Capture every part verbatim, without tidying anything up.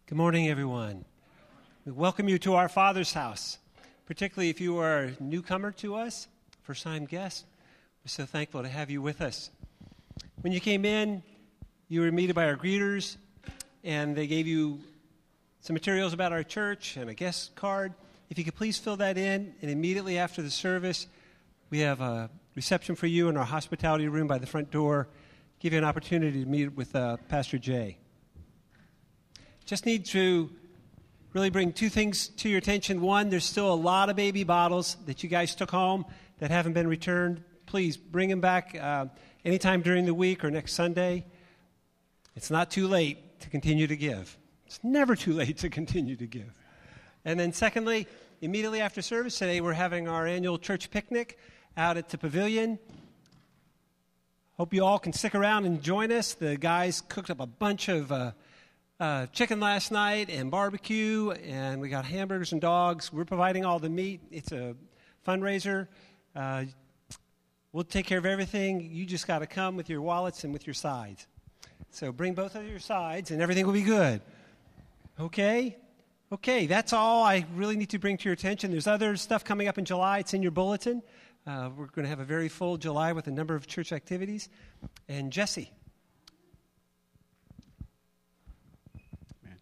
Good morning, everyone. We welcome you to our Father's house, particularly if you are a newcomer to us, first-time guest. We're so thankful to have you with us. When you came in, you were meted by our greeters, and they gave you some materials about our church and a guest card. If you could please fill that in, and immediately after the service, we have a reception for you in our hospitality room by the front door. Give you an opportunity to meet with uh, Pastor Jay. Just need to really bring two things to your attention. One, there's still a lot of baby bottles that you guys took home that haven't been returned. Please bring them back uh, anytime during the week or next Sunday. It's not too late to continue to give. It's never too late to continue to give. And then secondly, immediately after service today, we're having our annual church picnic out at the pavilion. Hope you all can stick around and join us. The guys cooked up a bunch of uh, uh, chicken last night and barbecue, and we got hamburgers and dogs. We're providing all the meat. It's a fundraiser. Uh, we'll take care of everything. You just got to come with your wallets and with your sides. So bring both of your sides, and everything will be good. Okay? Okay, that's all I really need to bring to your attention. There's other stuff coming up in July. It's in your bulletin. Uh, we're going to have a very full July with a number of church activities. And Jesse. Amen.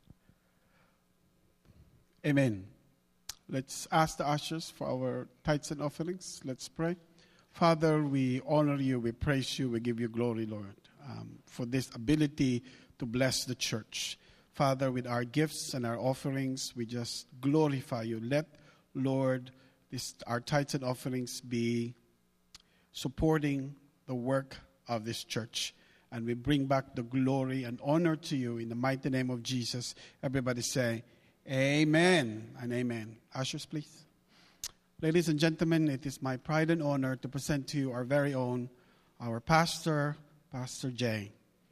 Amen. Let's ask the ushers for our tithes and offerings. Let's pray. Father, we honor you, we praise you, we give you glory, Lord, um, for this ability to bless the church. Father, with our gifts and our offerings, we just glorify you. Let, Lord, this, our tithes and offerings be supporting the work of this church. And we bring back the glory and honor to you in the mighty name of Jesus. Everybody say, amen and amen. Ushers, please. Ladies and gentlemen, it is my pride and honor to present to you our very own, our pastor, Pastor Jay.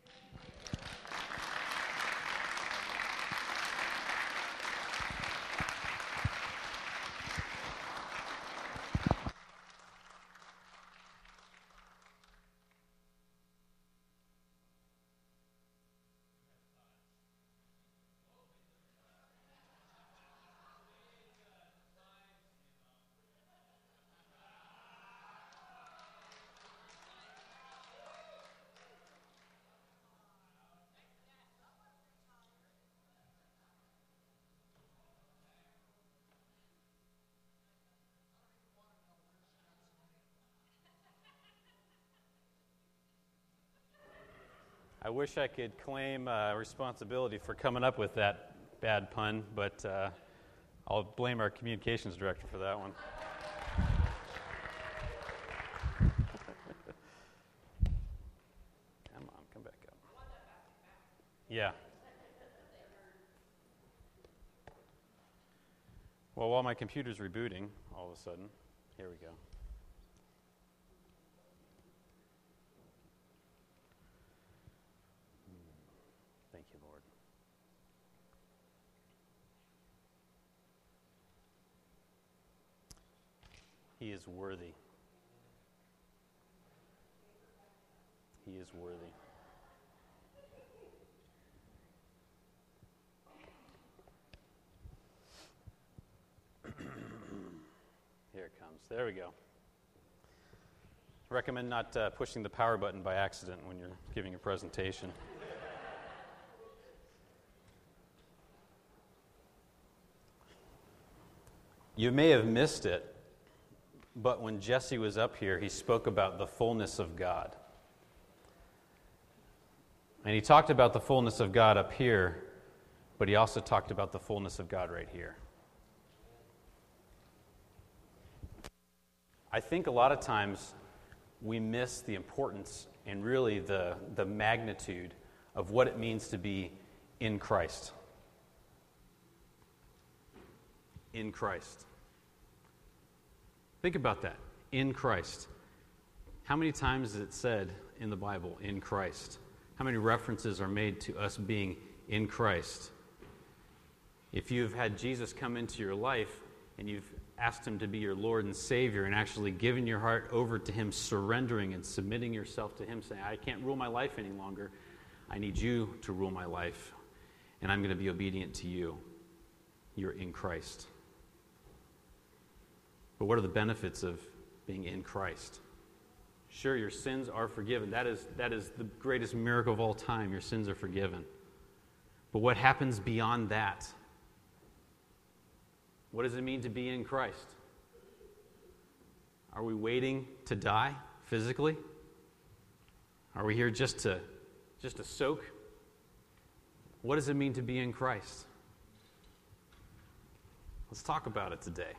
I wish I could claim uh, responsibility for coming up with that bad pun, but uh, I'll blame our communications director for that one. Come on, come back up. Yeah. Well, while my computer's rebooting, all of a sudden, here we go. He is worthy. He is worthy. Here it comes. There we go. Recommend not uh, pushing the power button by accident when you're giving a presentation. You may have missed it, but when Jesse was up here, he spoke about the fullness of God. And he talked about the fullness of God up here, but he also talked about the fullness of God right here. I think a lot of times we miss the importance and really the, the magnitude of what it means to be in Christ. In Christ. Think about that. In Christ. How many times is it said in the Bible, in Christ? How many references are made to us being in Christ? If you've had Jesus come into your life and you've asked him to be your Lord and Savior and actually given your heart over to him, surrendering and submitting yourself to him, saying, I can't rule my life any longer. I need you to rule my life. and I'm going to be obedient to you. You're in Christ. But what are the benefits of being in Christ? Sure, your sins are forgiven. That is, that is the greatest miracle of all time. Your sins are forgiven. But what happens beyond that? What does it mean to be in Christ? Are we waiting to die physically? Are we here just to, just to soak? What does it mean to be in Christ? Let's talk about it today.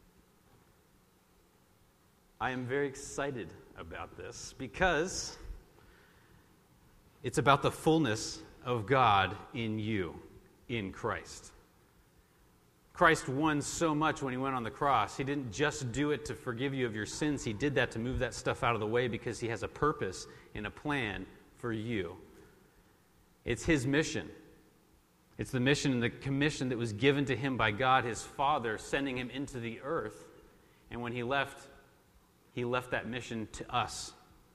I am very excited about this because it's about the fullness of God in you, in Christ. Christ won so much when he went on the cross. He didn't just do it to forgive you of your sins. He did that to move that stuff out of the way because he has a purpose and a plan for you. It's his mission. It's the mission and the commission that was given to him by God, his Father, sending him into the earth. And when he left, he left that mission to us.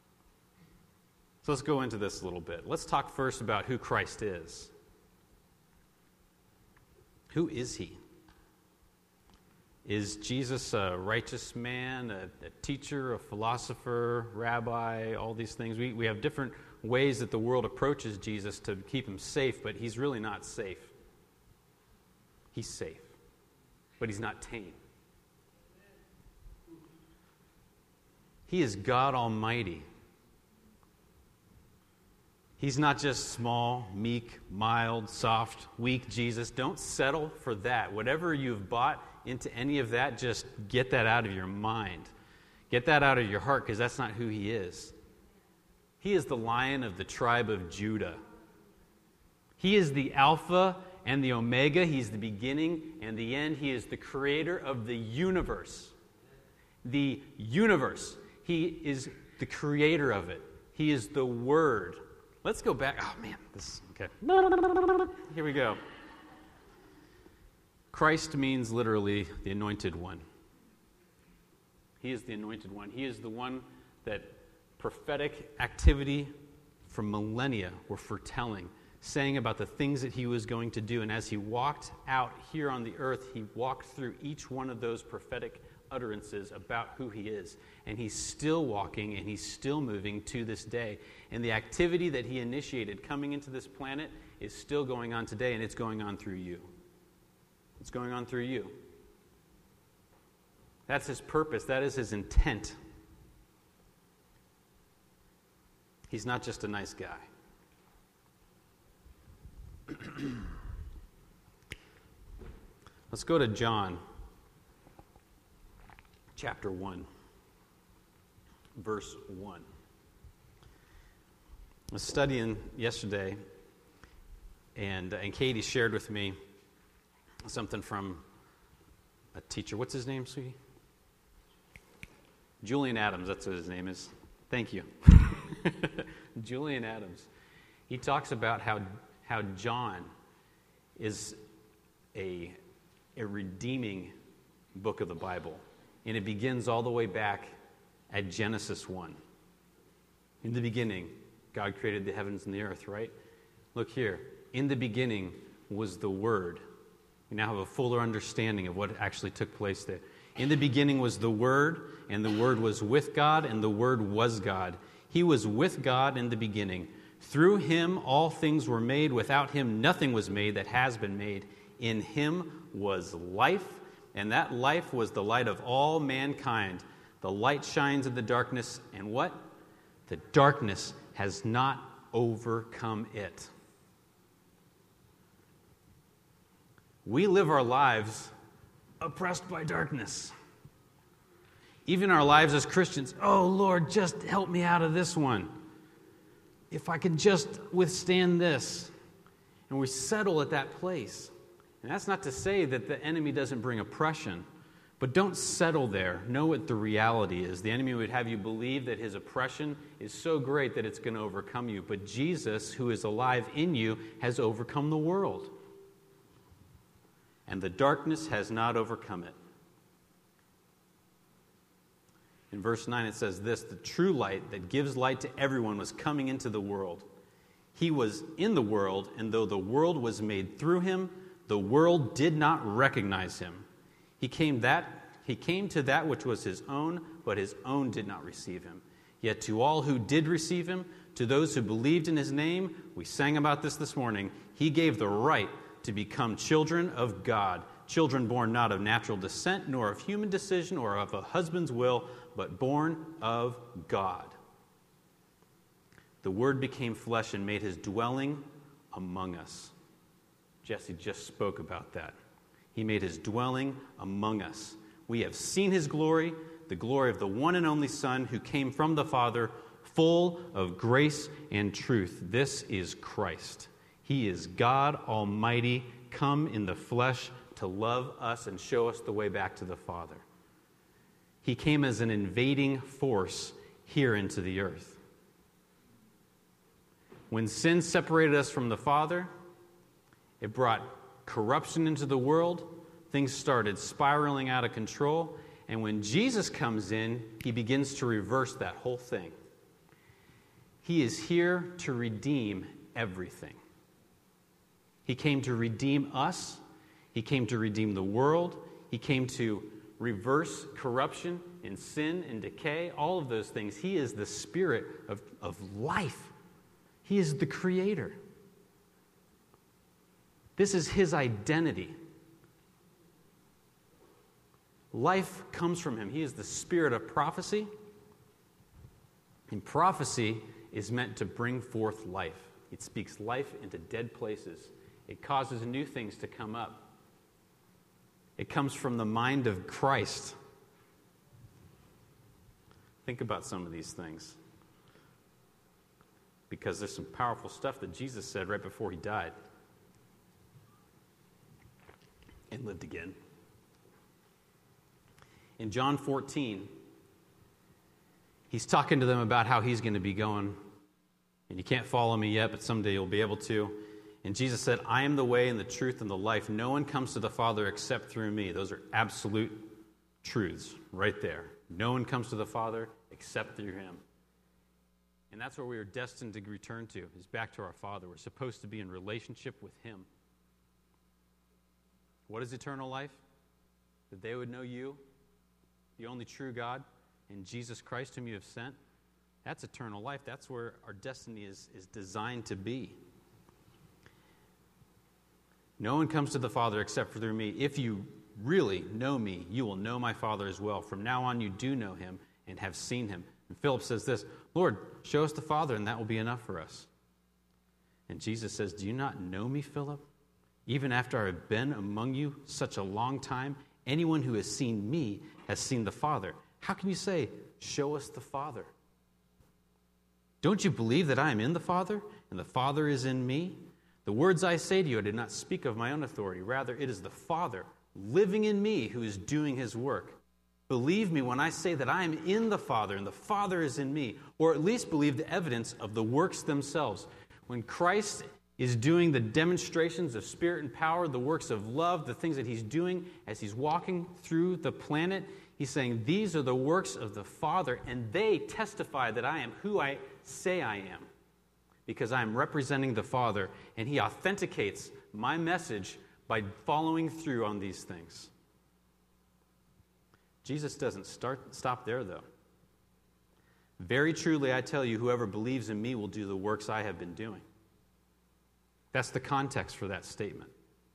So let's go into this a little bit. Let's talk first about who Christ is. Who is he? Is Jesus a righteous man, a, a teacher, a philosopher, rabbi, all these things? We, we have different ways that the world approaches Jesus to keep him safe, but he's really not safe. He's safe, but he's not tame. He is God Almighty. He's not just small, meek, mild, soft, weak Jesus. Don't settle for that. Whatever you've bought into any of that, just get that out of your mind. Get that out of your heart, because that's not who he is. He is the Lion of the tribe of Judah. He is the Alpha and the Omega. He's the beginning and the end. He is the creator of the universe. The universe. He is the creator of it. He is the Word. Let's go back. Oh, man. This, okay. Here we go. Christ means literally the anointed one. He is the anointed one. He is the one that prophetic activity for millennia were foretelling, saying about the things that he was going to do. And as he walked out here on the earth, he walked through each one of those prophetic utterances about who he is. And he's still walking and he's still moving to this day. And the activity that he initiated coming into this planet is still going on today, and it's going on through you. It's going on through you. That's his purpose. That is his intent. He's not just a nice guy. Let's go to John chapter one, verse one. I was studying yesterday, and, and Katie shared with me something from a teacher. What's his name, sweetie? Julian Adams, that's what his name is. Thank you. Julian Adams. He talks about how how John is a, a redeeming book of the Bible. And it begins all the way back at Genesis one. In the beginning, God created the heavens and the earth, right? Look here. In the beginning was the Word. We now have a fuller understanding of what actually took place there. In the beginning was the Word, and the Word was with God, and the Word was God. He was with God in the beginning. Through him all things were made. Without him nothing was made that has been made. In him was life, and that life was the light of all mankind. The light shines in the darkness, and what? The darkness has not overcome it. We live our lives oppressed by darkness. Even our lives as Christians, oh Lord, just help me out of this one. If I can just withstand this. And we settle at that place. And that's not to say that the enemy doesn't bring oppression, but don't settle there. Know what the reality is. The enemy would have you believe that his oppression is so great that it's going to overcome you. But Jesus, who is alive in you, has overcome the world. And the darkness has not overcome it. In verse nine it says this, the true light that gives light to everyone was coming into the world. He was in the world, and though the world was made through him, the world did not recognize him. He came that he came to that which was his own, but his own did not receive him. Yet to all who did receive him, to those who believed in his name, we sang about this this morning, he gave the right to become children of God, children born not of natural descent, nor of human decision, or of a husband's will, but born of God. The Word became flesh and made his dwelling among us. Jesse just spoke about that. He made his dwelling among us. We have seen his glory, the glory of the one and only Son who came from the Father, full of grace and truth. This is Christ. He is God Almighty, come in the flesh to love us and show us the way back to the Father. He came as an invading force here into the earth. When sin separated us from the Father, it brought corruption into the world. Things started spiraling out of control. And when Jesus comes in, he begins to reverse that whole thing. He is here to redeem everything. He came to redeem us. He came to redeem the world. He came to reverse corruption and sin and decay, all of those things. He is the spirit of, of life. He is the creator. This is his identity. Life comes from him. He is the spirit of prophecy. And prophecy is meant to bring forth life. It speaks life into dead places. It causes new things to come up. It comes from the mind of Christ. Think about some of these things. Because there's some powerful stuff that Jesus said right before he died. And lived again. In John fourteen, he's talking to them about how he's going to be going. And you can't follow me yet, but someday you'll be able to. And Jesus said, I am the way and the truth and the life. No one comes to the Father except through me. Those are absolute truths right there. No one comes to the Father except through him. And that's where we are destined to return to, is back to our Father. We're supposed to be in relationship with him. What is eternal life? That they would know you, the only true God, and Jesus Christ whom you have sent. That's eternal life. That's where our destiny is, is designed to be. No one comes to the Father except through me. If you really know me, you will know my Father as well. From now on, you do know him and have seen him. And Philip says this, Lord, show us the Father, and that will be enough for us. And Jesus says, do you not know me, Philip? Even after I have been among you such a long time, anyone who has seen me has seen the Father. How can you say, show us the Father? Don't you believe that I am in the Father, and the Father is in me? The words I say to you, I did not speak of my own authority. Rather, it is the Father living in me who is doing his work. Believe me when I say that I am in the Father and the Father is in me, or at least believe the evidence of the works themselves. When Christ is doing the demonstrations of spirit and power, the works of love, the things that he's doing as he's walking through the planet, he's saying, these are the works of the Father, and they testify that I am who I say I am, because I am representing the Father, and he authenticates my message by following through on these things. Jesus doesn't start, stop there, though. Very truly, I tell you, whoever believes in me will do the works I have been doing. That's the context for that statement.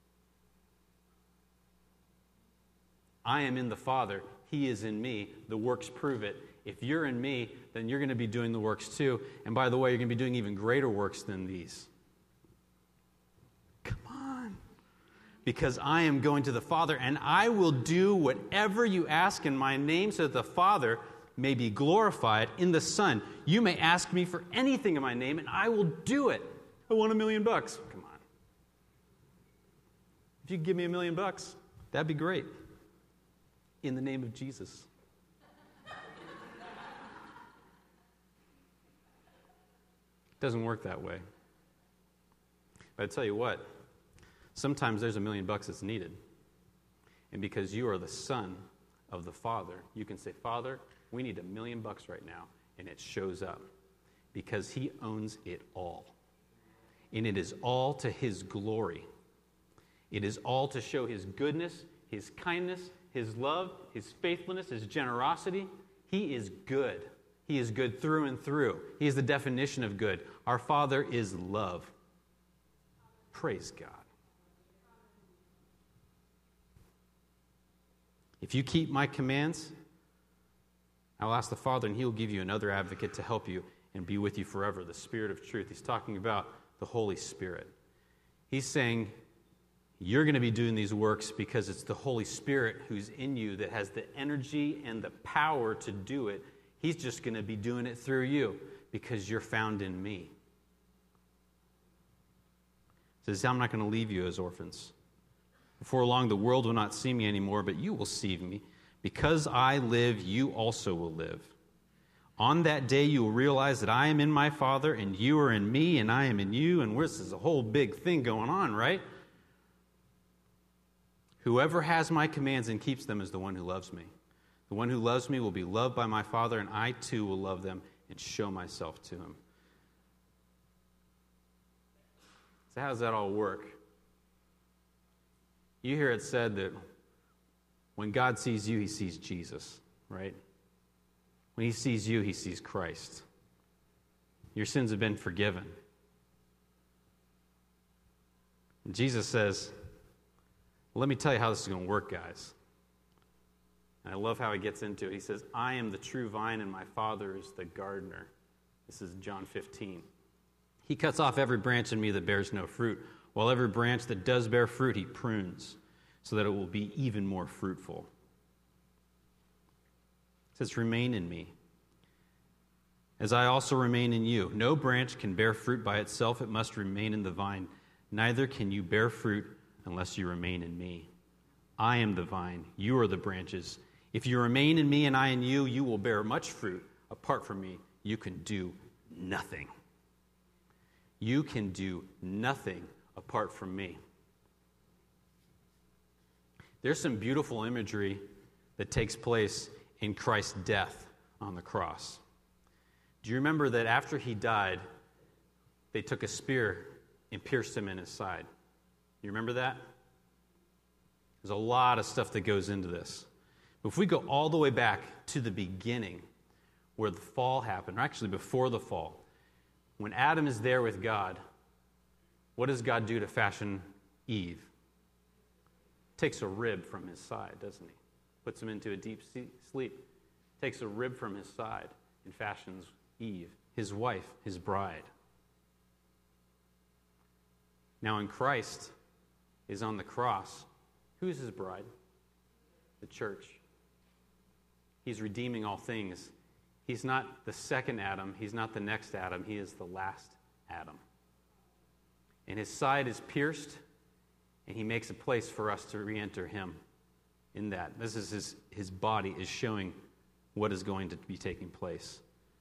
I am in the Father. He is in me. The works prove it. If you're in me, then you're going to be doing the works too. And by the way, you're going to be doing even greater works than these. Come on. Because I am going to the Father, and I will do whatever you ask in my name, so that the Father may be glorified in the Son. You may ask me for anything in my name, and I will do it. I want a million bucks. Come on. If you could give me a million bucks, that'd be great. In the name of Jesus. Doesn't work that way. But I tell you what, sometimes there's a million bucks that's needed. And because you are the son of the Father, you can say, Father, we need a million bucks right now. And it shows up. Because he owns it all. and it is all to his glory. It is all to show his goodness, his kindness, his love, his faithfulness, his generosity. He is good. He is good through and through. He is the definition of good. Our Father is love. Praise God. If you keep my commands, I will ask the Father, and he will give you another advocate to help you and be with you forever, the Spirit of truth. He's talking about the Holy Spirit. He's saying, you're going to be doing these works because it's the Holy Spirit who's in you that has the energy and the power to do it. He's just going to be doing it through you because you're found in me. He says, I'm not going to leave you as orphans. Before long, the world will not see me anymore, but you will see me. Because I live, you also will live. On that day, you will realize that I am in my Father, and you are in me, and I am in you. And this is a whole big thing going on, right? Whoever has my commands and keeps them is the one who loves me. The one who loves me will be loved by my Father, and I too will love them and show myself to him. So how does that all work? You hear it said that when God sees you, he sees Jesus, right? When he sees you, he sees Christ. Your sins have been forgiven. And Jesus says, well, let me tell you how this is going to work, guys. And I love how he gets into it. He says, I am the true vine and my Father is the gardener. This is John fifteen. He cuts off every branch in me that bears no fruit, while every branch that does bear fruit, he prunes, so that it will be even more fruitful. It says, remain in me, as I also remain in you. No branch can bear fruit by itself. It must remain in the vine. Neither can you bear fruit unless you remain in me. I am the vine. You are the branches. If you remain in me and I in you, you will bear much fruit. Apart from me, you can do nothing. You can do nothing apart from me. There's some beautiful imagery that takes place in Christ's death on the cross. Do you remember that after he died, they took a spear and pierced him in his side? You remember that? There's a lot of stuff that goes into this. But if we go all the way back to the beginning, where the fall happened, or actually before the fall, when Adam is there with God, what does God do to fashion Eve? Takes a rib from his side, doesn't he? Puts him into a deep sleep. Takes a rib from his side and fashions Eve, his wife, his bride. Now in Christ is on the cross. Who's his bride? The church. He's redeeming all things. He's not the second Adam. He's not the next Adam. He is the last Adam. And his side is pierced, and he makes a place for us to re-enter him in that. This is his, his body is showing what is going to be taking place.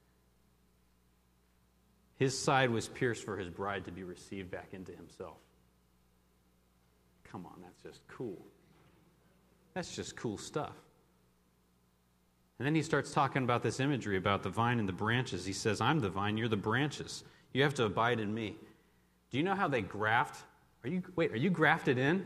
His side was pierced for his bride to be received back into himself. Come on, that's just cool. That's just cool stuff. And then he starts talking about this imagery about the vine and the branches. He says, I'm the vine, you're the branches. You have to abide in me. Do you know how they graft? Are you wait, are you grafted in?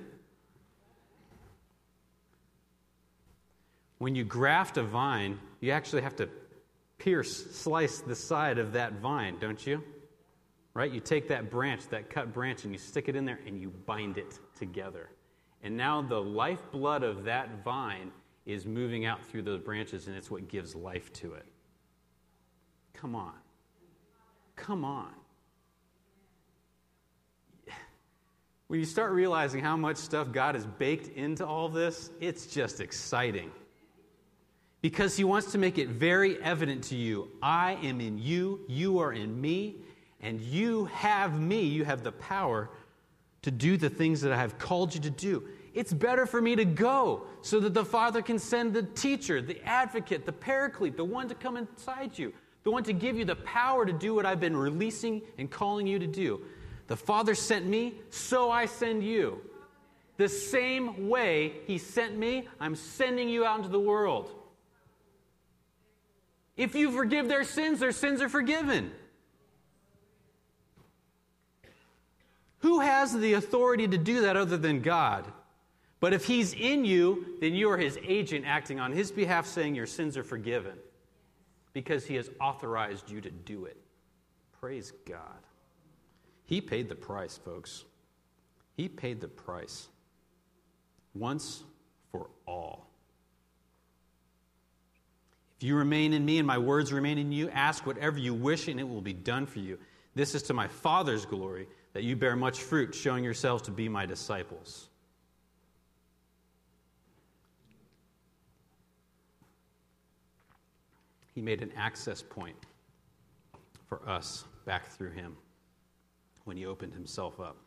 When you graft a vine, you actually have to pierce, slice the side of that vine, don't you? Right? You take that branch, that cut branch, and you stick it in there, and you bind it together. And now the lifeblood of that vine is moving out through those branches, and it's what gives life to it. Come on. Come on. When you start realizing how much stuff God has baked into all this, it's just exciting. Because he wants to make it very evident to you, I am in you, you are in me, and you have me. You have the power to do the things that I have called you to do. It's better for me to go so that the Father can send the teacher, the advocate, the paraclete, the one to come inside you, the one to give you the power to do what I've been releasing and calling you to do. The Father sent me, so I send you. The same way he sent me, I'm sending you out into the world. If you forgive their sins, their sins are forgiven. Who has the authority to do that other than God? But if he's in you, then you are his agent acting on his behalf, saying your sins are forgiven because he has authorized you to do it. Praise God. He paid the price, folks. He paid the price once for all. If you remain in me and my words remain in you, ask whatever you wish and it will be done for you. This is to my Father's glory, that you bear much fruit, showing yourselves to be my disciples. He made an access point for us back through him when he opened himself up.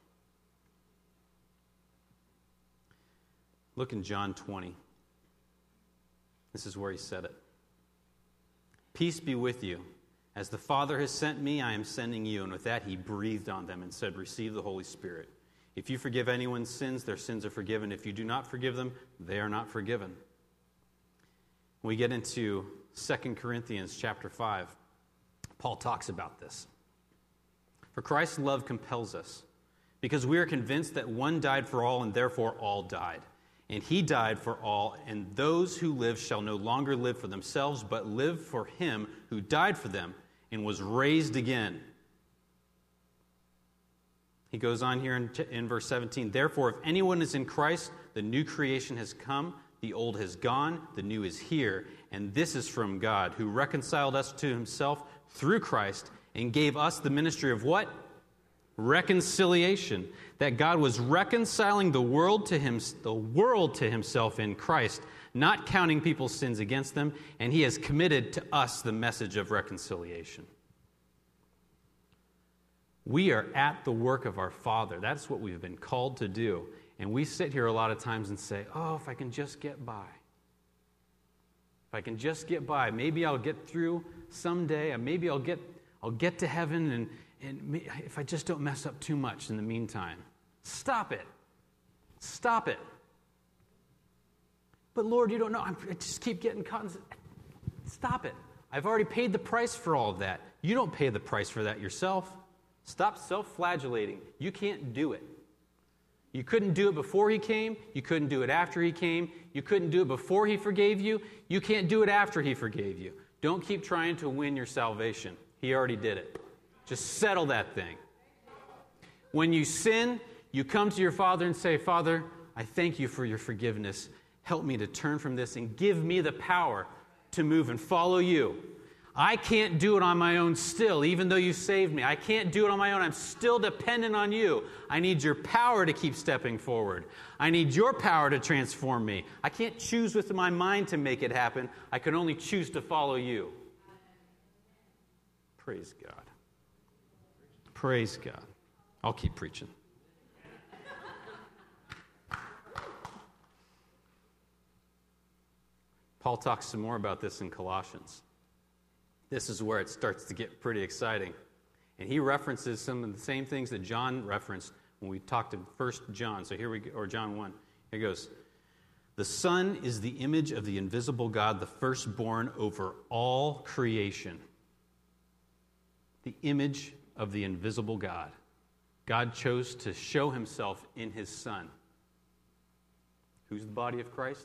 Look in John twenty. This is where he said it. Peace be with you. As the Father has sent me, I am sending you. And with that, he breathed on them and said, receive the Holy Spirit. If you forgive anyone's sins, their sins are forgiven. If you do not forgive them, they are not forgiven. When we get into Second Corinthians chapter five, Paul talks about this. For Christ's love compels us, because we are convinced that one died for all, and therefore all died. And he died for all, and those who live shall no longer live for themselves, but live for him who died for them and was raised again. He goes on here in, in verse seventeen. Therefore, if anyone is in Christ, the new creation has come, the old has gone, the new is here. And this is from God, who reconciled us to himself through Christ and gave us the ministry of what? Reconciliation. That God was reconciling the world to him, the world to himself in Christ, not counting people's sins against them, and he has committed to us the message of reconciliation. We are at the work of our Father. That's what we've been called to do. And we sit here a lot of times and say, oh, if I can just get by. If I can just get by, maybe I'll get through someday, and maybe I'll get I'll get to heaven, and, and if I just don't mess up too much in the meantime. Stop it. Stop it. But Lord, you don't know. I'm, I just keep getting caught. In... Stop it. I've already paid the price for all of that. You don't pay the price for that yourself. Stop self-flagellating. You can't do it. You couldn't do it before he came. You couldn't do it after he came. You couldn't do it before he forgave you. You can't do it after he forgave you. Don't keep trying to win your salvation. He already did it. Just settle that thing. When you sin, you come to your Father and say, Father, I thank you for your forgiveness. Help me to turn from this and give me the power to move and follow you. I can't do it on my own still, even though you saved me. I can't do it on my own. I'm still dependent on you. I need your power to keep stepping forward. I need your power to transform me. I can't choose with my mind to make it happen. I can only choose to follow you. Praise God. Praise God. I'll keep preaching. Paul talks some more about this in Colossians. This is where it starts to get pretty exciting. And he references some of the same things that John referenced when we talked in First John. So here we go, or John one. Here it goes. The Son is the image of the invisible God, the firstborn over all creation. The image of the invisible God. God chose to show himself in his Son. Who's the body of Christ?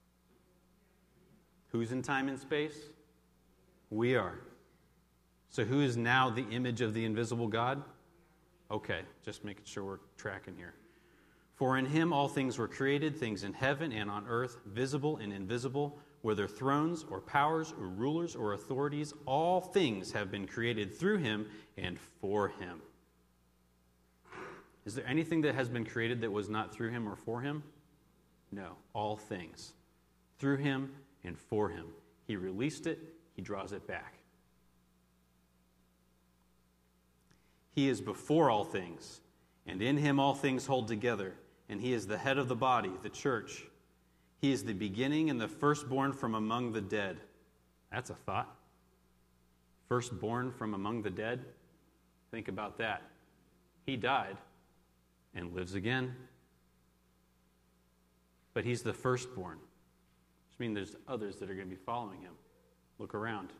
Who's in time and space? We are. So who is now the image of the invisible God? Okay, just making sure we're tracking here. For in him all things were created, things in heaven and on earth, visible and invisible, whether thrones or powers or rulers or authorities, all things have been created through him and for him. Is there anything that has been created that was not through him or for him? No, all things. Through him and for him. He released it, he draws it back. He is before all things, and in him all things hold together, and he is the head of the body, the church. He is the beginning and the firstborn from among the dead. That's a thought. Firstborn from among the dead? Think about that. He died and lives again. But he's the firstborn, which means there's others that are going to be following him. Look around.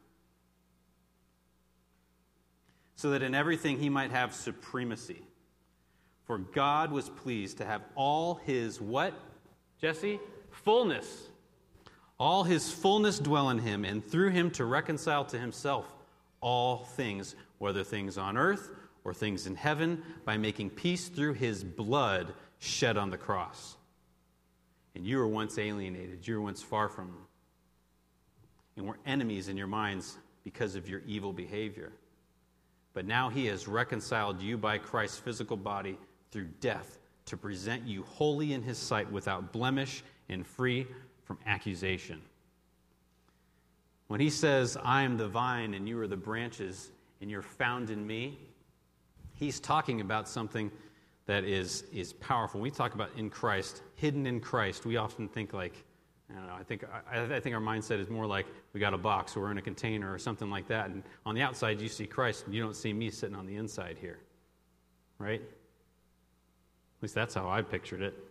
So that in everything he might have supremacy. For God was pleased to have all his, what, Jesse? Fullness. All his fullness dwell in him, and through him to reconcile to himself all things, whether things on earth or things in heaven, by making peace through his blood shed on the cross. And you were once alienated, you were once far from him, and were enemies in your minds because of your evil behavior. But now he has reconciled you by Christ's physical body through death, to present you holy in his sight, without blemish and free from accusation. When he says, I am the vine and you are the branches and you're found in me, he's talking about something that is, is powerful. When we talk about in Christ, hidden in Christ, we often think like, I don't know, I think, I, I think our mindset is more like we got a box or we're in a container or something like that. And on the outside, you see Christ and you don't see me sitting on the inside here. Right? At least that's how I pictured it.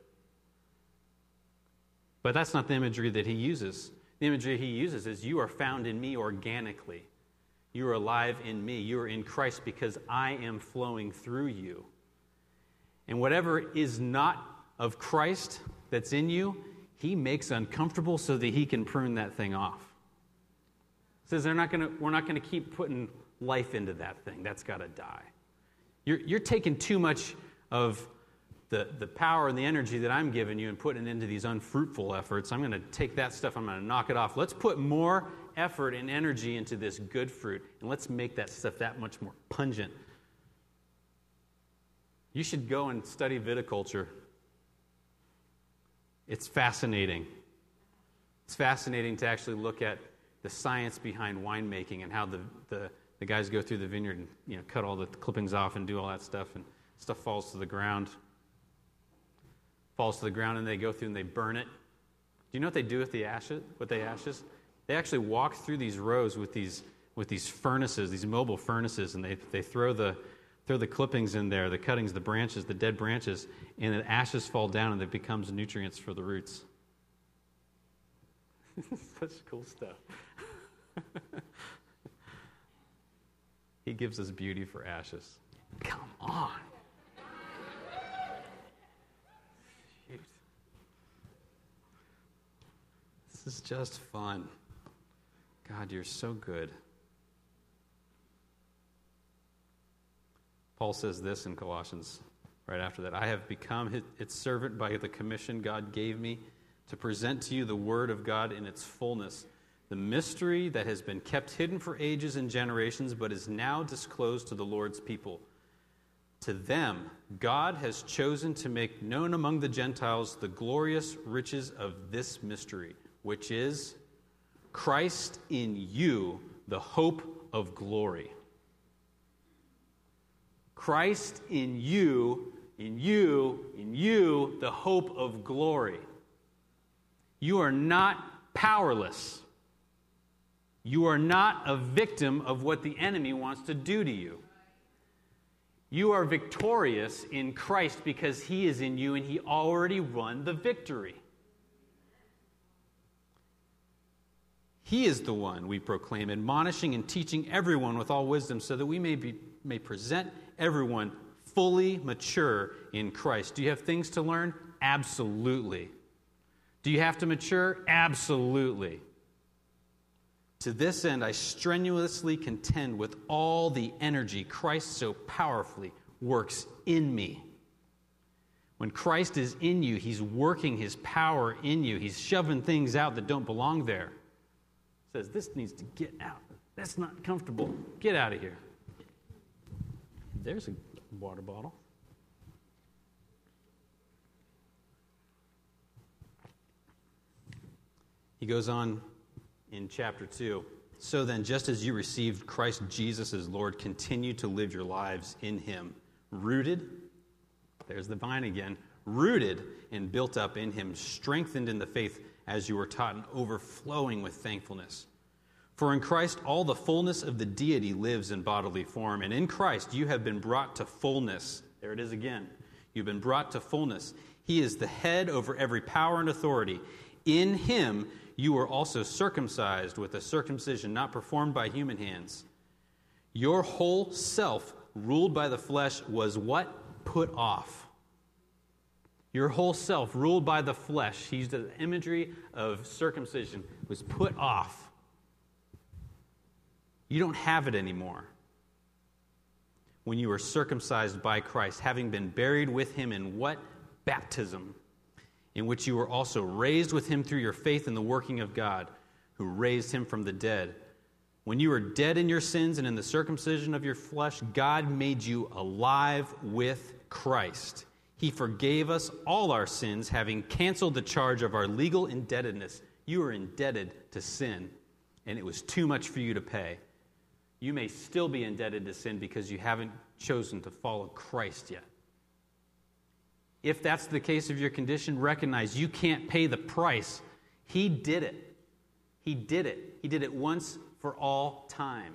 But that's not the imagery that he uses. The imagery he uses is you are found in me organically. You are alive in me. You are in Christ because I am flowing through you. And whatever is not of Christ that's in you, he makes uncomfortable so that he can prune that thing off. He says they're not gonna, we're not going to keep putting life into that thing. That's got to die. You're, you're taking too much of the, the power and the energy that I'm giving you and putting it into these unfruitful efforts. I'm going to take that stuff, I'm going to knock it off. Let's put more effort and energy into this good fruit, and let's make that stuff that much more pungent. You should go and study viticulture. It's fascinating. It's fascinating to actually look at the science behind winemaking and how the, the, the guys go through the vineyard and, you know, cut all the clippings off and do all that stuff, and stuff falls to the ground. Falls to the ground, and they go through and they burn it. Do you know what they do with the ashes? With the ashes, they actually walk through these rows with these with these furnaces, these mobile furnaces, and they they throw the throw the clippings in there, the cuttings, the branches, the dead branches, and the ashes fall down, and it becomes nutrients for the roots. Such cool stuff. He gives us beauty for ashes. Come on. Shoot. This is just fun. God, you're so good. Paul says this in Colossians right after that. I have become its servant by the commission God gave me to present to you the word of God in its fullness, the mystery that has been kept hidden for ages and generations, but is now disclosed to the Lord's people. To them, God has chosen to make known among the Gentiles the glorious riches of this mystery, which is Christ in you, the hope of glory. Christ in you, in you, in you, the hope of glory. You are not powerless. You are not a victim of what the enemy wants to do to you. You are victorious in Christ because he is in you and he already won the victory. He is the one we proclaim, admonishing and teaching everyone with all wisdom, so that we may be may present everyone fully mature in Christ. Do you have things to learn? Absolutely. Do you have to mature? Absolutely. To this end, I strenuously contend with all the energy Christ so powerfully works in me. When Christ is in you, he's working his power in you. He's shoving things out that don't belong there. Says, this needs to get out. That's not comfortable. Get out of here. There's a water bottle. He goes on in chapter two. So then, just as you received Christ Jesus as Lord, continue to live your lives in him, rooted, there's the vine again, rooted and built up in him, strengthened in the faith as you were taught, and overflowing with thankfulness. For in Christ all the fullness of the deity lives in bodily form, and in Christ you have been brought to fullness. There it is again. You've been brought to fullness. He is the head over every power and authority. In him you were also circumcised with a circumcision not performed by human hands. Your whole self, ruled by the flesh, was what? Put off. Your whole self, ruled by the flesh, he used the imagery of circumcision, was put off. You don't have it anymore. When you were circumcised by Christ, having been buried with him in what? Baptism, in which you were also raised with him through your faith in the working of God, who raised him from the dead. When you were dead in your sins and in the circumcision of your flesh, God made you alive with Christ. He forgave us all our sins, having canceled the charge of our legal indebtedness. You were indebted to sin, and it was too much for you to pay. You may still be indebted to sin because you haven't chosen to follow Christ yet. If that's the case of your condition, recognize you can't pay the price. He did it. He did it. He did it once for all time.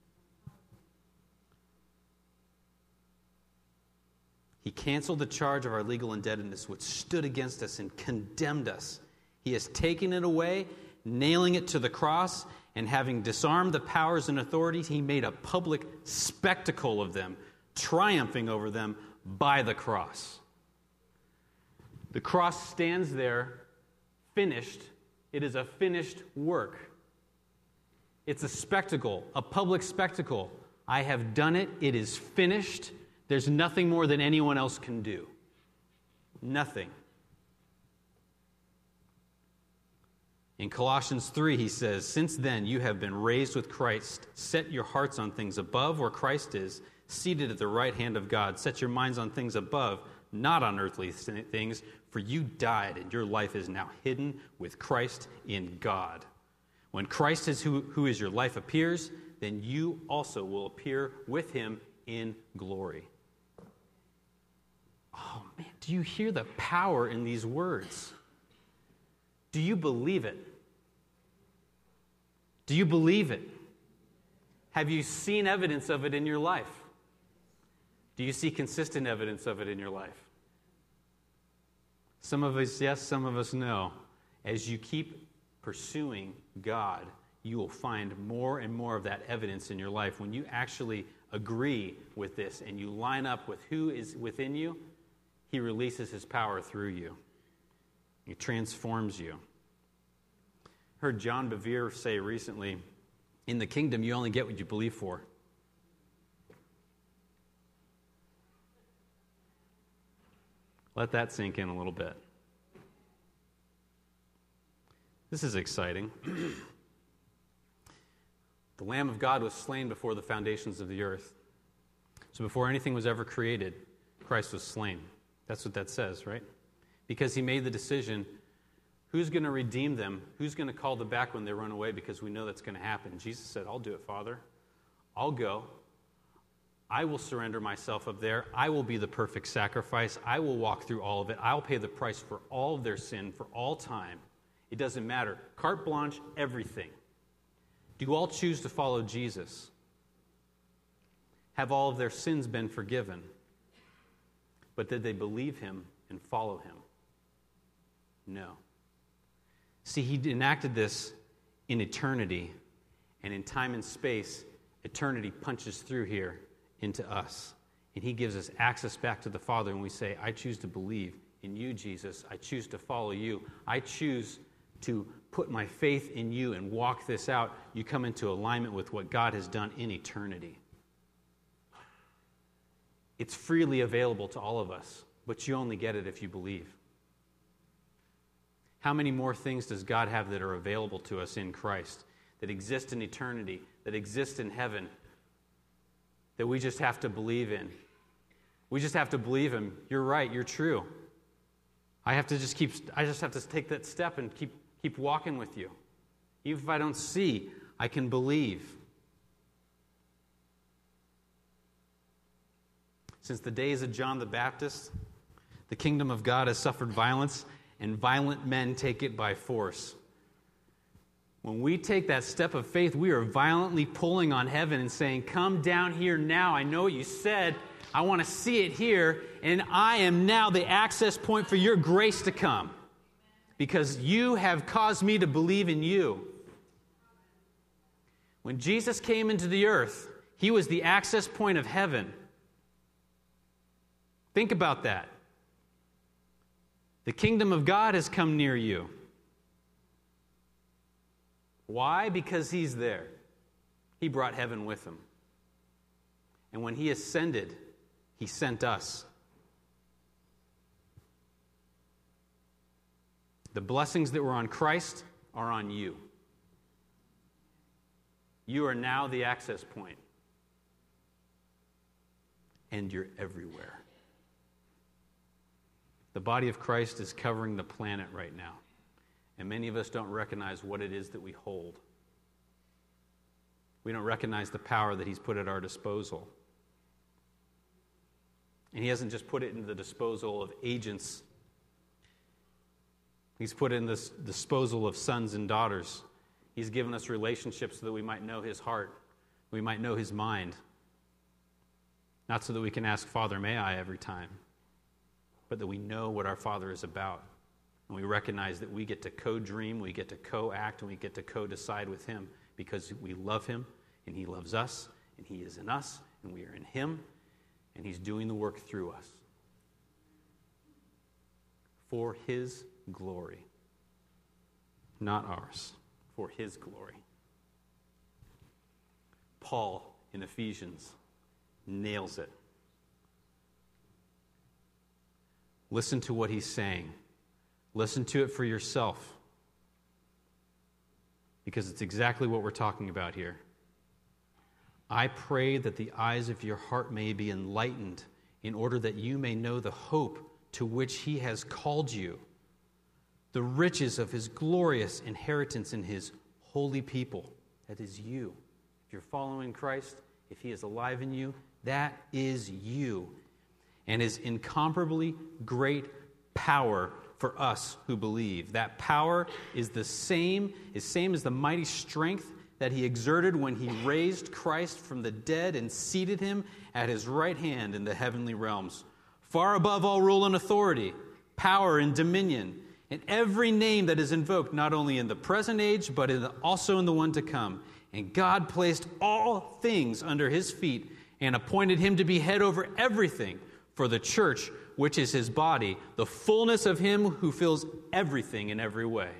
He canceled the charge of our legal indebtedness, which stood against us and condemned us. He has taken it away, nailing it to the cross, and having disarmed the powers and authorities, he made a public spectacle of them, triumphing over them by the cross. The cross stands there, finished. It is a finished work. It's a spectacle, a public spectacle. I have done it. It is finished. There's nothing more than anyone else can do. Nothing. In Colossians three, he says, "Since then you have been raised with Christ. Set your hearts on things above where Christ is, seated at the right hand of God. Set your minds on things above, not on earthly things, for you died, and your life is now hidden with Christ in God. When Christ is who, who is your life appears, then you also will appear with him in glory." Oh, man, do you hear the power in these words? Do you believe it? Do you believe it? Have you seen evidence of it in your life? Do you see consistent evidence of it in your life? Some of us, yes, some of us, no. As you keep pursuing God, you will find more and more of that evidence in your life. When you actually agree with this and you line up with who is within you, he releases his power through you. He transforms you. I heard John Bevere say recently, in the kingdom, you only get what you believe for. Let that sink in a little bit. This is exciting. The Lamb of God was slain before the foundations of the earth. So before anything was ever created, Christ was slain. That's what that says, right? Because he made the decision, who's going to redeem them? Who's going to call them back when they run away? Because we know that's going to happen. Jesus said, I'll do it, Father. I'll go. I will surrender myself up there. I will be the perfect sacrifice. I will walk through all of it. I'll pay the price for all of their sin for all time. It doesn't matter. Carte blanche, everything. Do all choose to follow Jesus? Have all of their sins been forgiven? But did they believe him and follow him? No. See, he enacted this in eternity, and in time and space, eternity punches through here into us. And he gives us access back to the Father, and we say, I choose to believe in you, Jesus. I choose to follow you. I choose to put my faith in you and walk this out. You come into alignment with what God has done in eternity. It's freely available to all of us, but you only get it if you believe. How many more things does God have that are available to us in Christ, that exist in eternity, that exist in heaven, that we just have to believe in? We just have to believe him. You're right, you're true. I have to just keep, I just have to take that step and keep, keep walking with you. Even if I don't see, I can believe. Since the days of John the Baptist, the kingdom of God has suffered violence, and violent men take it by force. When we take that step of faith, we are violently pulling on heaven and saying, come down here now. I know what you said. I want to see it here. And I am now the access point for your grace to come. Because you have caused me to believe in you. When Jesus came into the earth, he was the access point of heaven. Think about that. The kingdom of God has come near you. Why? Because he's there. He brought heaven with him. And when he ascended, he sent us. The blessings that were on Christ are on you. You are now the access point. And you're everywhere. The body of Christ is covering the planet right now. And many of us don't recognize what it is that we hold. We don't recognize the power that he's put at our disposal. And he hasn't just put it in the disposal of agents. He's put it in the disposal of sons and daughters. He's given us relationships so that we might know his heart. We might know his mind. Not so that we can ask, Father, may I, every time. But that we know what our Father is about. And we recognize that we get to co-dream, we get to co-act, and we get to co-decide with him because we love him, and he loves us, and he is in us, and we are in him, and he's doing the work through us. For his glory. Not ours. For his glory. Paul in Ephesians nails it. Listen to what he's saying. Listen to it for yourself. Because it's exactly what we're talking about here. I pray that the eyes of your heart may be enlightened in order that you may know the hope to which he has called you, the riches of his glorious inheritance in his holy people. That is you. If you're following Christ, if he is alive in you, that is you. And his incomparably great power for us who believe. That power is the same, is same as the mighty strength that he exerted when he raised Christ from the dead and seated him at his right hand in the heavenly realms, far above all rule and authority, power and dominion, and every name that is invoked, not only in the present age, but in the, also in the one to come. And God placed all things under his feet and appointed him to be head over everything for the church, which is his body, the fullness of him who fills everything in every way.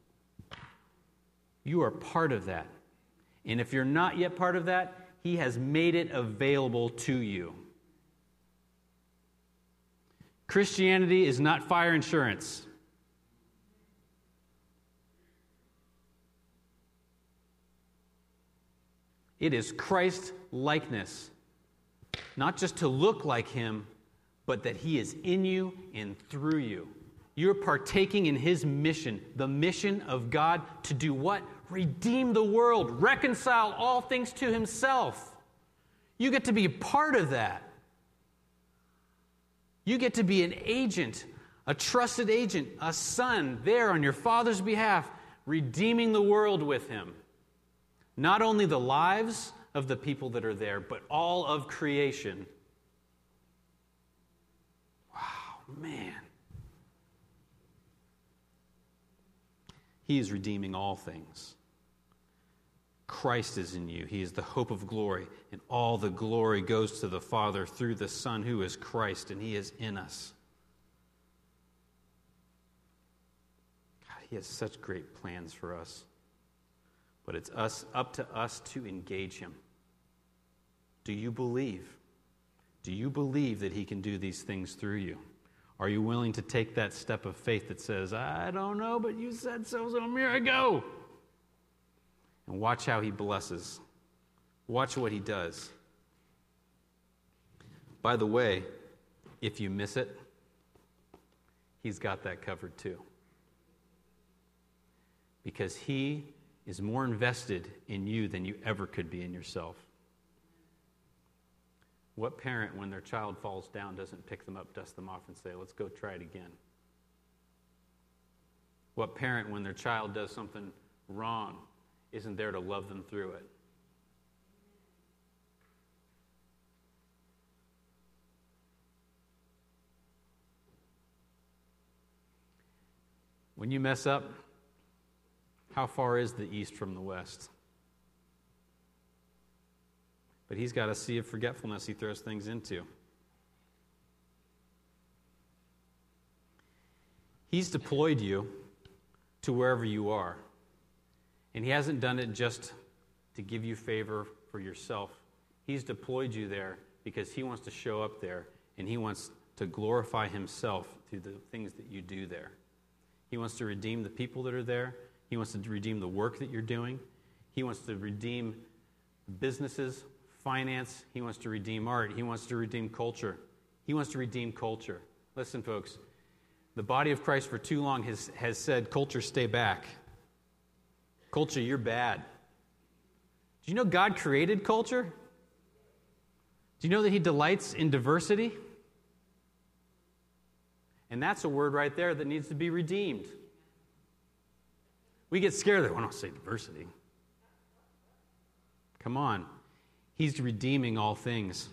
You are part of that. And if you're not yet part of that, he has made it available to you. Christianity is not fire insurance. It is Christ-likeness. Not just to look like him, but that he is in you and through you. You're partaking in his mission, the mission of God to do what? Redeem the world, reconcile all things to himself. You get to be a part of that. You get to be an agent, a trusted agent, a son there on your Father's behalf, redeeming the world with him. Not only the lives of the people that are there, but all of creation. Wow, man. He is redeeming all things. Christ is in you. He is the hope of glory, and all the glory goes to the Father through the Son who is Christ, and he is in us. God, he has such great plans for us. But it's us up to us to engage him. Do you believe? Do you believe that he can do these things through you? Are you willing to take that step of faith that says, I don't know, but you said so, so here I go. And watch how he blesses. Watch what he does. By the way, if you miss it, he's got that covered too. Because he is more invested in you than you ever could be in yourself. What parent, when their child falls down, doesn't pick them up, dust them off, and say, let's go try it again? What parent, when their child does something wrong, isn't there to love them through it? When you mess up, how far is the east from the west? But he's got a sea of forgetfulness he throws things into. He's deployed you to wherever you are. And he hasn't done it just to give you favor for yourself. He's deployed you there because he wants to show up there, and he wants to glorify himself through the things that you do there. He wants to redeem the people that are there. He wants to redeem the work that you're doing. He wants to redeem businesses, finance. He wants to redeem art. He wants to redeem culture. He wants to redeem culture. Listen, folks, the body of Christ for too long has, has said, culture, stay back. Culture, you're bad. Do you know God created culture? Do you know that he delights in diversity? And that's a word right there that needs to be redeemed. We get scared that when I say diversity. Come on. He's redeeming all things.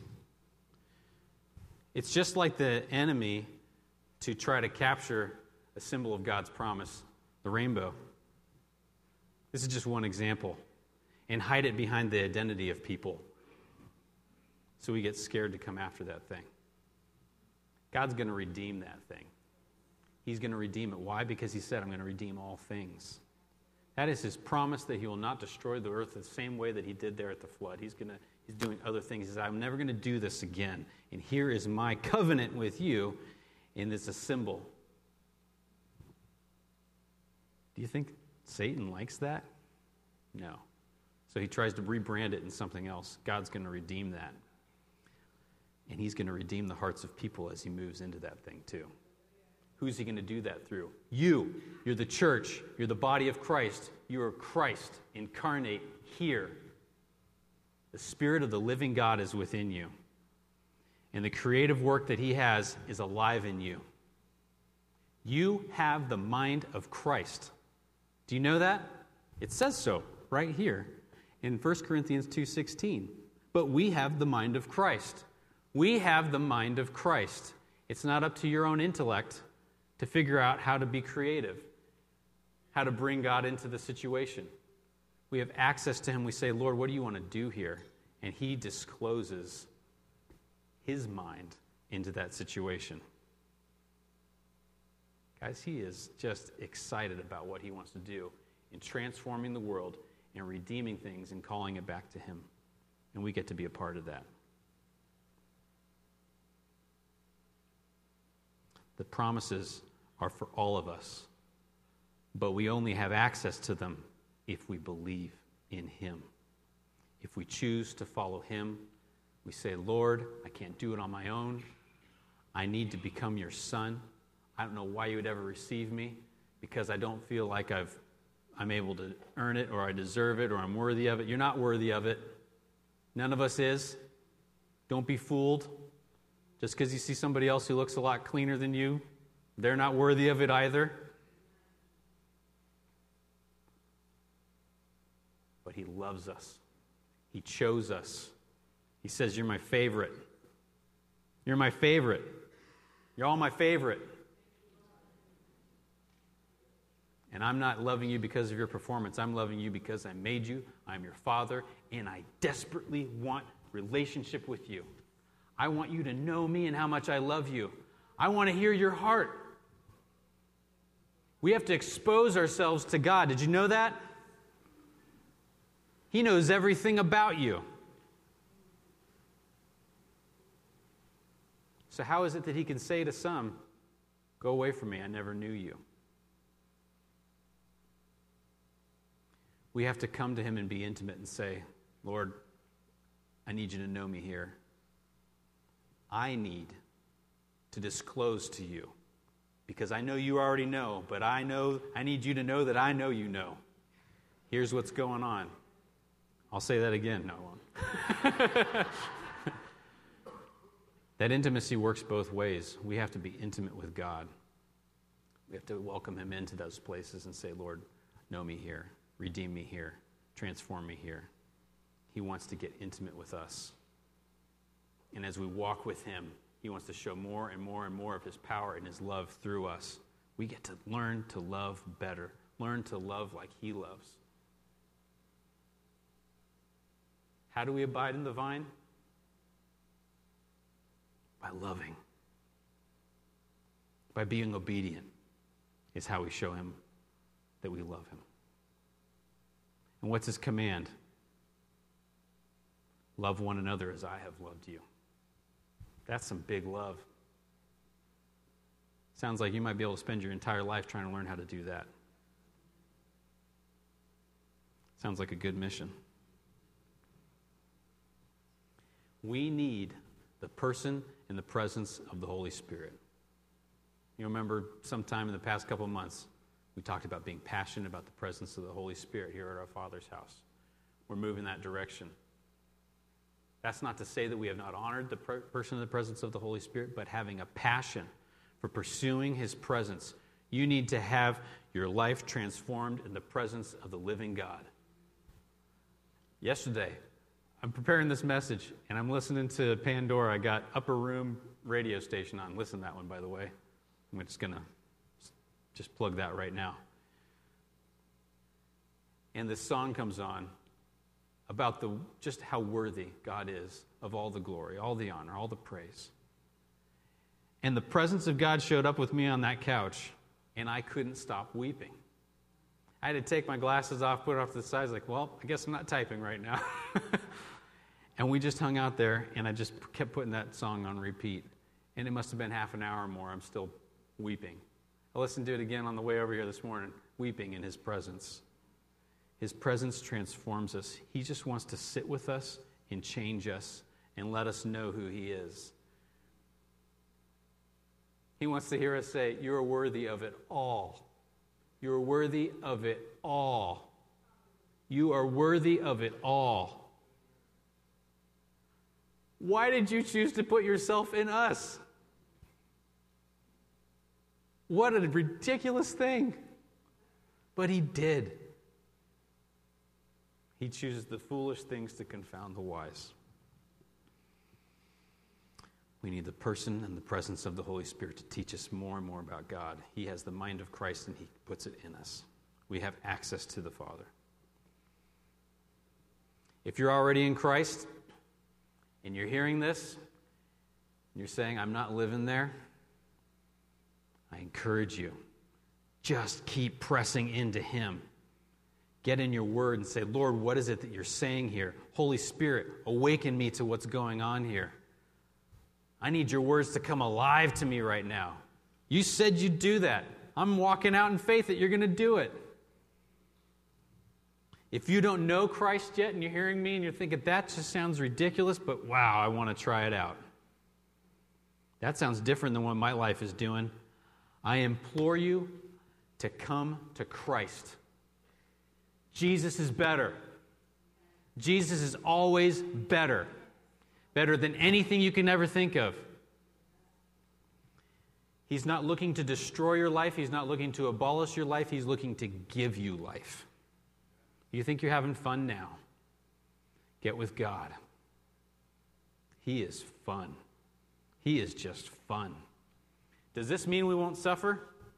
It's just like the enemy to try to capture a symbol of God's promise, the rainbow. This is just one example. And hide it behind the identity of people. So we get scared to come after that thing. God's going to redeem that thing. He's going to redeem it. Why? Because he said, I'm going to redeem all things. That is his promise that he will not destroy the earth the same way that he did there at the flood. He's going to, he's doing other things. He says, I'm never going to do this again. And here is my covenant with you, and it's a symbol. Do you think Satan likes that? No. So he tries to rebrand it in something else. God's going to redeem that. And he's going to redeem the hearts of people as he moves into that thing too. Who's he going to do that through? You. You're the church. You're the body of Christ. You are Christ incarnate here. The Spirit of the living God is within you. And the creative work that he has is alive in you. You have the mind of Christ. Do you know that? It says so right here in First Corinthians two sixteen. But we have the mind of Christ. We have the mind of Christ. It's not up to your own intellect to figure out how to be creative, how to bring God into the situation. We have access to him. We say, Lord, what do you want to do here? And he discloses his mind into that situation. Guys, he is just excited about what he wants to do in transforming the world and redeeming things and calling it back to him. And we get to be a part of that. The promises are for all of us, but we only have access to them if we believe in him. If we choose to follow him, we say, Lord, I can't do it on my own. I need to become your son. I don't know why you would ever receive me, because I don't feel like I've, I'm able to earn it, or I deserve it, or I'm worthy of it. You're not worthy of it. None of us is. Don't be fooled. Just because you see somebody else who looks a lot cleaner than you, they're not worthy of it either. But he loves us. He chose us. He says, you're my favorite. You're my favorite. You're all my favorite. And I'm not loving you because of your performance. I'm loving you because I made you. I'm your father. And I desperately want relationship with you. I want you to know me and how much I love you. I want to hear your heart. We have to expose ourselves to God. Did you know that? He knows everything about you. So how is it that he can say to some, go away from me, I never knew you? We have to come to him and be intimate and say, Lord, I need you to know me here. I need to disclose to you, because I know you already know, but I know I need you to know that I know you know. Here's what's going on. I'll say that again. No, I won't. That intimacy works both ways. We have to be intimate with God. We have to welcome him into those places and say, Lord, know me here, redeem me here, transform me here. He wants to get intimate with us. And as we walk with him, he wants to show more and more and more of his power and his love through us. We get to learn to love better, learn to love like he loves. How do we abide in the vine? By loving, by being obedient, is how we show him that we love him. And what's his command? Love one another as I have loved you. That's some big love. Sounds like you might be able to spend your entire life trying to learn how to do that. Sounds like a good mission. We need the person and the presence of the Holy Spirit. You remember sometime in the past couple of months, we talked about being passionate about the presence of the Holy Spirit here at our Father's house. We're moving that direction. That's not to say that we have not honored the per- person and the presence of the Holy Spirit, but having a passion for pursuing his presence. You need to have your life transformed in the presence of the living God. Yesterday, I'm preparing this message, and I'm listening to Pandora. I got Upper Room radio station on. Listen to that one, by the way. I'm just going to just plug that right now. And this song comes on about the just how worthy God is of all the glory, all the honor, all the praise. And the presence of God showed up with me on that couch, and I couldn't stop weeping. I had to take my glasses off, put it off to the side. I was like, well, I guess I'm not typing right now. And we just hung out there, and I just kept putting that song on repeat. And it must have been half an hour or more. I'm still weeping. I listened to it again on the way over here this morning, weeping in his presence. His presence transforms us. He just wants to sit with us and change us and let us know who he is. He wants to hear us say, you are worthy of it all. You are worthy of it all. You are worthy of it all. Why did you choose to put yourself in us? What a ridiculous thing. But he did. He chooses the foolish things to confound the wise. We need the person and the presence of the Holy Spirit to teach us more and more about God. He has the mind of Christ, and he puts it in us. We have access to the Father. If you're already in Christ, and you're hearing this, and you're saying, I'm not living there, I encourage you, just keep pressing into him. Get in your word and say, Lord, what is it that you're saying here? Holy Spirit, awaken me to what's going on here. I need your words to come alive to me right now. You said you'd do that. I'm walking out in faith that you're going to do it. If you don't know Christ yet and you're hearing me and you're thinking, that just sounds ridiculous, but wow, I want to try it out. That sounds different than what my life is doing. I implore you to come to Christ. Jesus is better. Jesus is always better. Better than anything you can ever think of. He's not looking to destroy your life. He's not looking to abolish your life. He's looking to give you life. You think you're having fun now? Get with God. He is fun. He is just fun. Does this mean we won't suffer?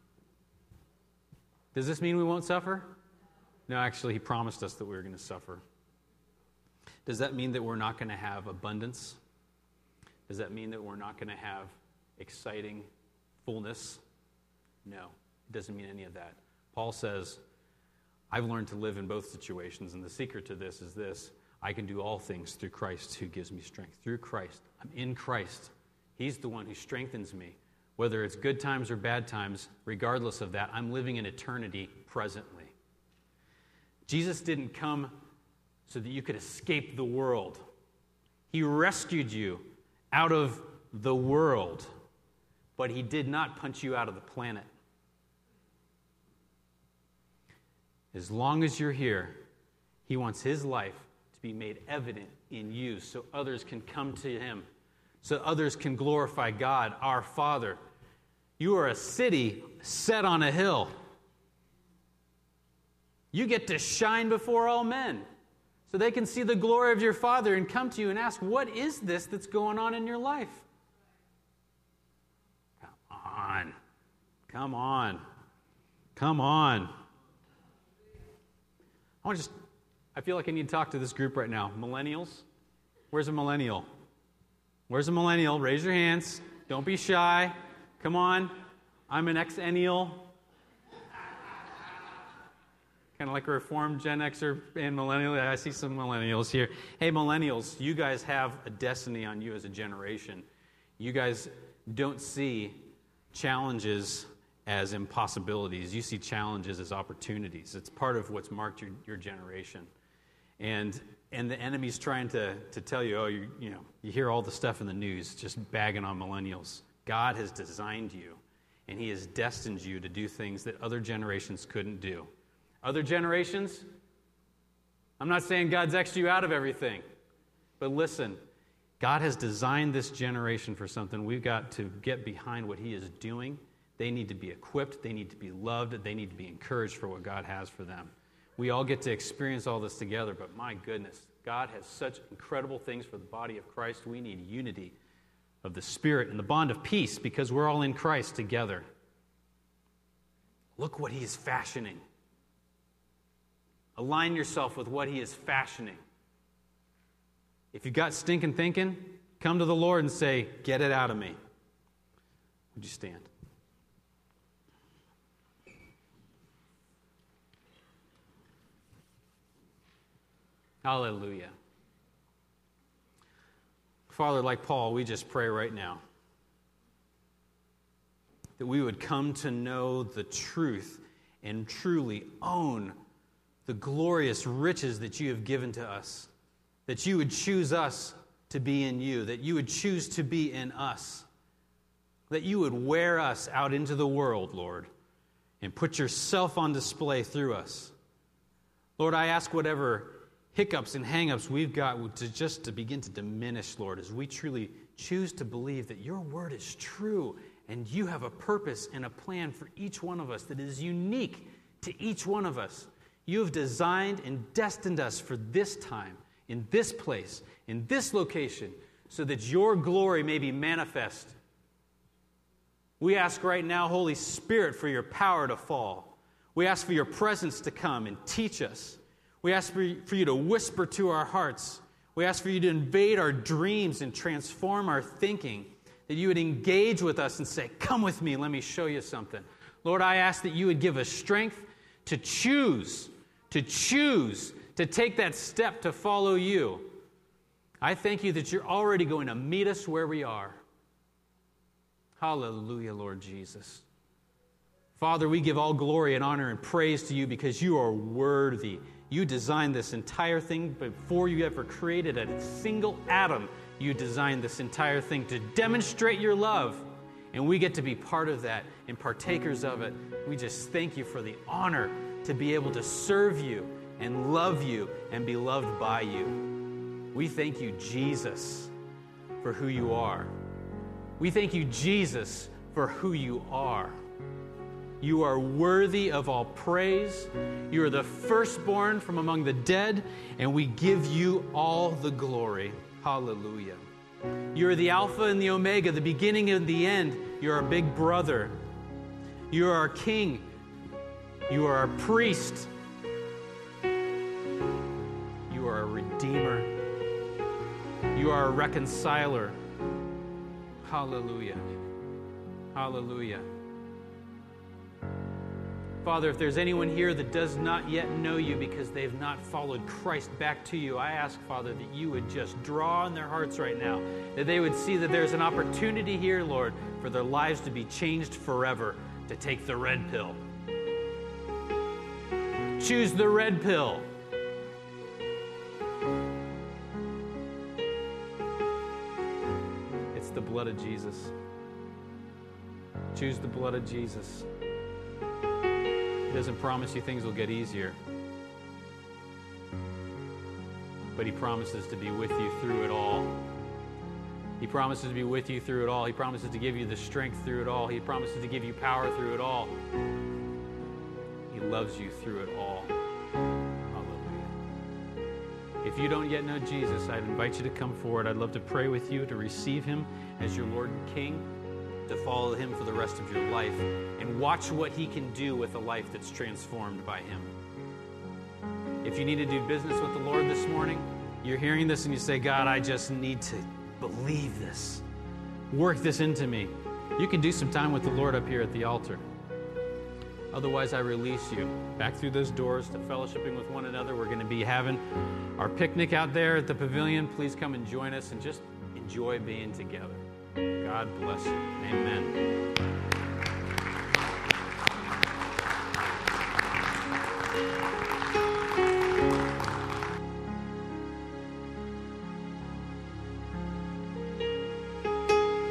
Does this mean we won't suffer? No, actually, he promised us that we were going to suffer. Does that mean that we're not going to have abundance? Does that mean that we're not going to have exciting fullness? No, it doesn't mean any of that. Paul says, I've learned to live in both situations, and the secret to this is this: I can do all things through Christ who gives me strength. Through Christ. I'm in Christ. He's the one who strengthens me. Whether it's good times or bad times, regardless of that, I'm living in eternity presently. Jesus didn't come so that you could escape the world. He rescued you out of the world, but he did not punch you out of the planet. As long as you're here, he wants his life to be made evident in you so others can come to him, so others can glorify God, our Father. You are a city set on a hill. You get to shine before all men so they can see the glory of your Father and come to you and ask, what is this that's going on in your life? Come on. Come on. Come on. I want to just, I feel like I need to talk to this group right now. Millennials? Where's a millennial? Where's a millennial? Raise your hands. Don't be shy. Come on. I'm an exennial. Kind of like a reformed Gen Xer and millennial. I see some millennials here. Hey, millennials, you guys have a destiny on you as a generation. You guys don't see challenges as impossibilities. You see challenges as opportunities. It's part of what's marked your, your generation. And and the enemy's trying to, to tell you, oh, you, you know, you hear all the stuff in the news just bagging on millennials. God has designed you, and he has destined you to do things that other generations couldn't do. Other generations, I'm not saying God's X'd you out of everything, but listen, God has designed this generation for something. We've got to get behind what he is doing. They need to be equipped. They need to be loved. They need to be encouraged for what God has for them. We all get to experience all this together, but my goodness, God has such incredible things for the body of Christ. We need unity of the Spirit and the bond of peace because we're all in Christ together. Look what he is fashioning. Align yourself with what he is fashioning. If you've got stinking thinking, come to the Lord and say, get it out of me. Would you stand? Hallelujah. Father, like Paul, we just pray right now that we would come to know the truth and truly own the glorious riches that you have given to us, that you would choose us to be in you, that you would choose to be in us, that you would wear us out into the world, Lord, and put yourself on display through us. Lord, I ask whatever hiccups and hang-ups we've got to just to begin to diminish, Lord, as we truly choose to believe that your word is true and you have a purpose and a plan for each one of us that is unique to each one of us. You have designed and destined us for this time, in this place, in this location, so that your glory may be manifest. We ask right now, Holy Spirit, for your power to fall. We ask for your presence to come and teach us. We ask for you, for you to whisper to our hearts. We ask for you to invade our dreams and transform our thinking, that you would engage with us and say, come with me, let me show you something. Lord, I ask that you would give us strength to choose, to choose, to take that step to follow you. I thank you that you're already going to meet us where we are. Hallelujah, Lord Jesus. Father, we give all glory and honor and praise to you because you are worthy. You designed this entire thing before you ever created a single atom. You designed this entire thing to demonstrate your love. And we get to be part of that and partakers of it. We just thank you for the honor to be able to serve you and love you and be loved by you. We thank you, Jesus, for who you are. We thank you, Jesus, for who you are. You are worthy of all praise. You are the firstborn from among the dead, and we give you all the glory. Hallelujah. You are the Alpha and the Omega, the beginning and the end. You are our big brother. You are our King. You are our priest. You are a redeemer. You are a reconciler. Hallelujah. Hallelujah. Father, if there's anyone here that does not yet know you because they've not followed Christ back to you, I ask, Father, that you would just draw in their hearts right now, that they would see that there's an opportunity here, Lord, for their lives to be changed forever, to take the red pill. Choose the red pill. It's the blood of Jesus. Choose the blood of Jesus. He doesn't promise you things will get easier, but he promises to be with you through it all. He promises to be with you through it all. He promises to give you the strength through it all. He promises to give you power through it all. He loves you through it all. Hallelujah. If you don't yet know Jesus, I'd invite you to come forward. I'd love to pray with you, to receive him as your Lord and King, to follow him for the rest of your life, and watch what he can do with a life that's transformed by him. If you need to do business with the Lord this morning, you're hearing this and you say, God, I just need to believe this. Work this into me. You can do some time with the Lord up here at the altar. Otherwise, I release you back through those doors to fellowshipping with one another. We're going to be having our picnic out there at the pavilion. Please come and join us and just enjoy being together. God bless you. Amen.